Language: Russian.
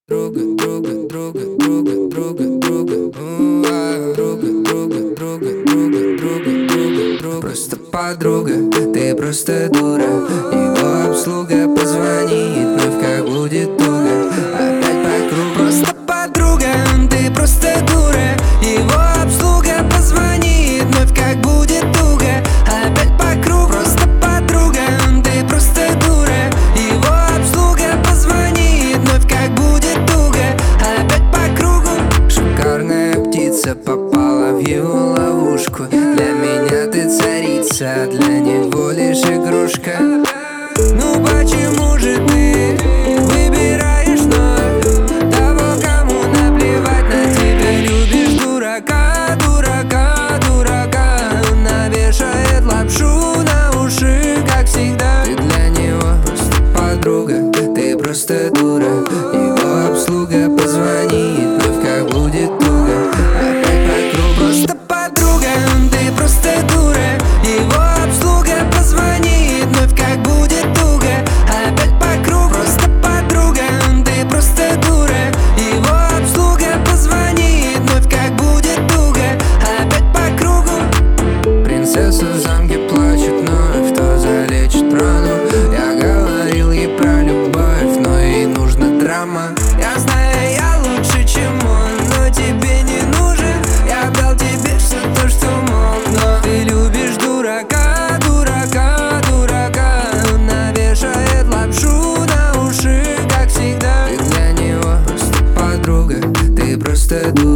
Друга, друга, друга, друга, друга, друга, друга, друга, друга, друга, друга, друга, друга. Просто подруга, ты просто дура. Его обслуга позвонит, вновь как будет туго. Опять по кругу. Просто подруга, ты просто дура. Его обслуга позвонит, вновь как будет туго. Опять по кругу. Просто подруга, ты просто дура. Его обслуга позвонит, вновь как будет туго. Опять по кругу. Шикарная птица попала в его ловушку. Для меня ты царица, а для него лишь игрушка. Ну почему же ты выбираешь вновь того, кому наплевать на тебя? Любишь дурака, дурака, дурака. Навешает лапшу на уши, как всегда. Ты для него просто подруга, ты просто дура. Его обслуга позвонит, вновь как будет туго. Опять по кругу. Просто подруга, ты просто дура. Его обслуга позвонит, вновь как будет туго. Опять по кругу. Просто подруга, ты просто дура. Его обслуга позвонит, вновь как будет туго. Опять по кругу. Принцесса в замке плачет вновь, кто залечит рану. Я говорил ей про любовь, но ей нужна драма. Я знаю, я лучше, чем он, но тебе не нужен. Я дал тебе все то, что мог, но ты любишь дурака, дурака, дурака. Навешает лапшу на уши, как всегда. Ты для него просто подруга, ты просто дура.